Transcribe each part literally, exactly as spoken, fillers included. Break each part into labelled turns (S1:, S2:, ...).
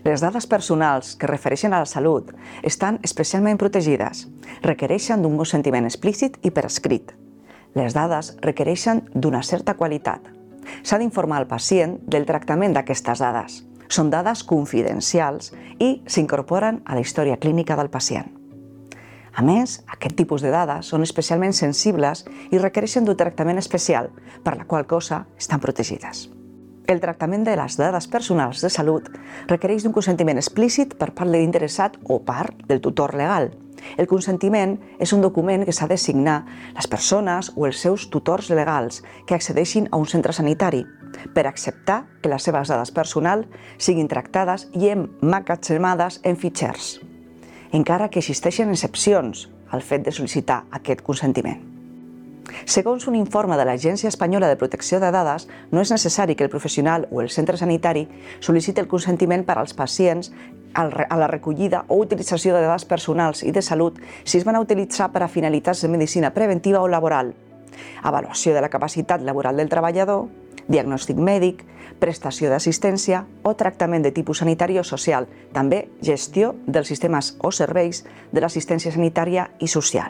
S1: Les dades personals que refereixen a la salut estan especialment protegides, requereixen d'un consentiment explícit i per escrit. Les dades requereixen d'una certa qualitat. S'ha d'informar al pacient del tractament d'aquestes dades. Són dades confidencials i s'incorporen a la història clínica del pacient. A més, aquest tipus de dades són especialment sensibles i requereixen d'un tractament especial, per la qual cosa estan protegides. El tractament de les dades personals de salut requereix d'un consentiment explícit per part de l'interessat o part del tutor legal. El consentiment és un document que s'ha de signar les persones o els seus tutors legals que accedeixin a un centre sanitari per acceptar que les seves dades personals siguin tractades i emmagatzemades en fitxers, encara que existeixen excepcions al fet de sol·licitar aquest consentiment. Segons un informe de l'Agència Espanyola de Protecció de Dades, no és necessari que el professional o el centre sanitari sol·liciti el consentiment per als pacients a la recollida o utilització de dades personals i de salut si es van a utilitzar per a finalitats de medicina preventiva o laboral, avaluació de la capacitat laboral del treballador, diagnòstic mèdic, prestació d'assistència o tractament de tipus sanitari o social, també gestió dels sistemes o serveis de l'assistència sanitària i social.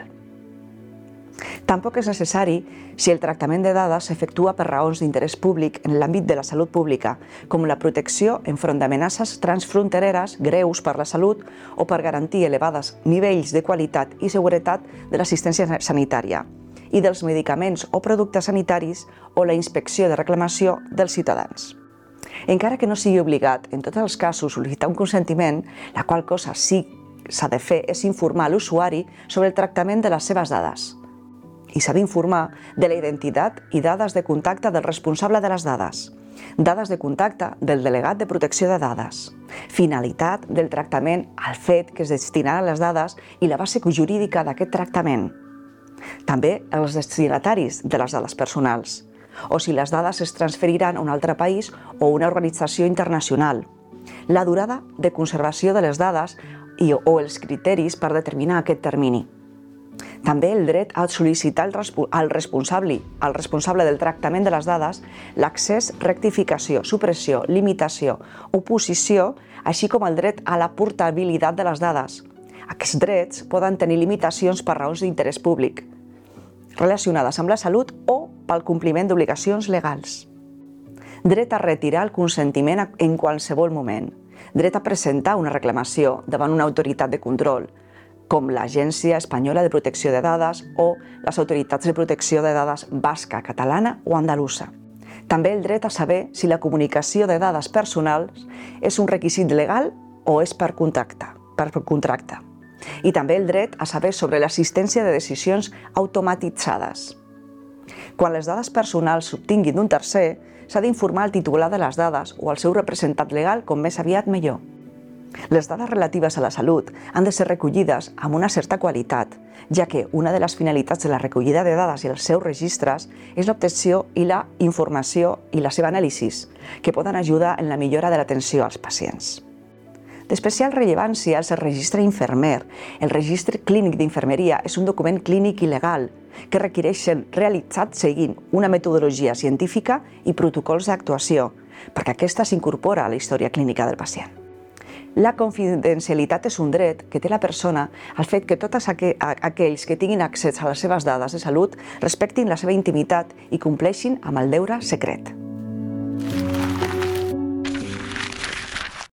S1: Tampoc és necessari si el tractament de dades s'efectua per raons d'interès públic en l'àmbit de la salut pública, com la protecció enfront d'amenaces transfrontereres greus per la salut o per garantir elevats nivells de qualitat i seguretat de l'assistència sanitària i dels medicaments o productes sanitaris o la inspecció de reclamació dels ciutadans. Encara que no sigui obligat, en tots els casos, sol·licitar un consentiment, la qual cosa sí s'ha de fer és informar l'usuari sobre el tractament de les seves dades. I s'ha d'informar de la identitat i dades de contacte del responsable de les dades, dades de contacte del delegat de protecció de dades, finalitat del tractament al fet que es destinaran les dades i la base jurídica d'aquest tractament. També els destinataris de les dades personals, o si les dades es transferiran a un altre país o una organització internacional, la durada de conservació de les dades i o els criteris per determinar aquest termini. També el dret a sol·licitar al responsable, al responsable del tractament de les dades l'accés, rectificació, supressió, limitació, oposició, així com el dret a la portabilitat de les dades. Aquests drets poden tenir limitacions per raons d'interès públic, relacionades amb la salut o pel compliment d'obligacions legals. Dret a retirar el consentiment en qualsevol moment. Dret a presentar una reclamació davant una autoritat de control, com l'Agència Espanyola de Protecció de Dades o les autoritats de protecció de dades basca, catalana o andalusa. També el dret a saber si la comunicació de dades personals és un requisit legal o és per contracte. Per contracte. I també el dret a saber sobre l'assistència de decisions automatitzades. Quan les dades personals s'obtinguin d'un tercer, s'ha d'informar al titular de les dades o al seu representant legal com més aviat millor. Les dades relatives a la salut han de ser recollides amb una certa qualitat, ja que una de les finalitats de la recollida de dades i els seus registres és l'obtenció i la informació i la seva anàlisi, que poden ajudar en la millora de l'atenció als pacients. D'especial rellevància és el registre infermer. El registre clínic d'infermeria és un document clínic i legal que requereix ser realitzat seguint una metodologia científica i protocols d'actuació, perquè aquesta s'incorpora a la història clínica del pacient. La confidencialitat és un dret que té la persona al fet que tots aquells que tinguin accés a les seves dades de salut respectin la seva intimitat i compleixin amb el deure secret.